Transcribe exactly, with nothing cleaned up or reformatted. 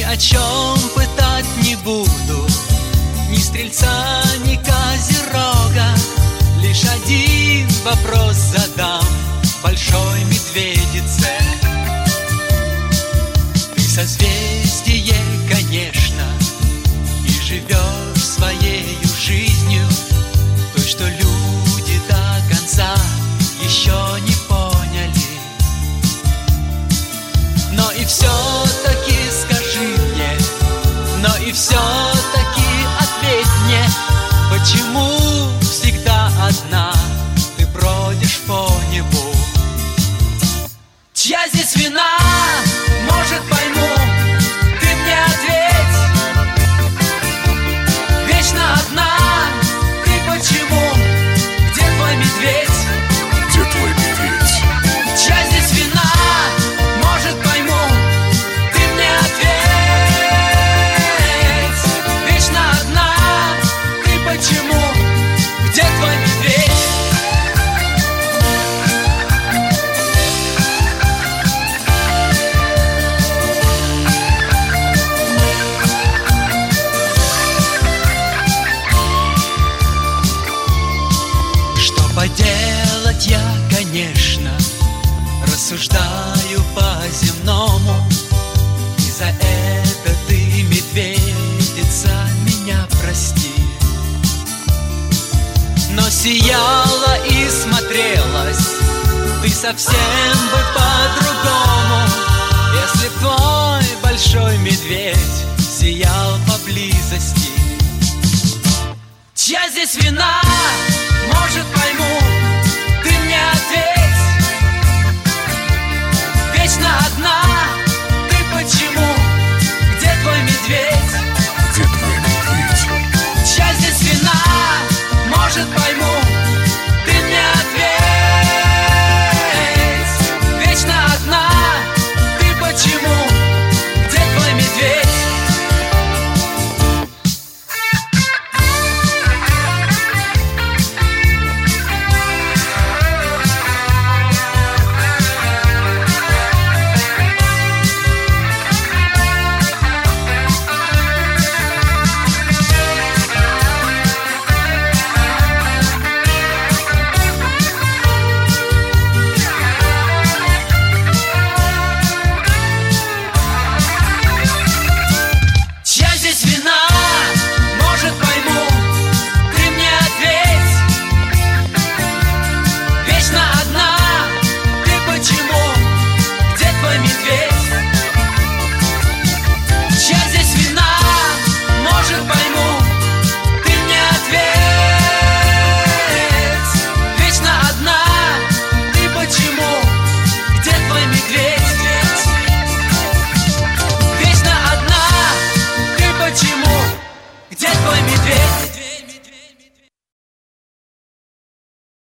о чем пытать не буду, ни стрельца, ни козерога. Лишь один вопрос задам большой медведице. Ты созвездие, конечно, и живешь своею жизнью, той, что люди до конца еще не поняли. Но и все-таки скажи мне, но и все-таки ответь мне, почему всегда одна ты бродишь по небу? Чья здесь вина? Может, пойму, ты мне ответь. Вечно одна ты почему? Где твой медведь? Где твой медведь? Чья здесь вина? Может, пойму, ты мне ответь. Вечно одна ты почему? Где твой медведь? Что поделать, я, конечно, рассуждаю по-земному, и за это ты, медведица, меня прости. Но сияла и смотрелась ты совсем бы по-другому, если б твой большой медведь сиял поблизости. Чья здесь вина? Может, пойму, ты мне ответь. Вечно одна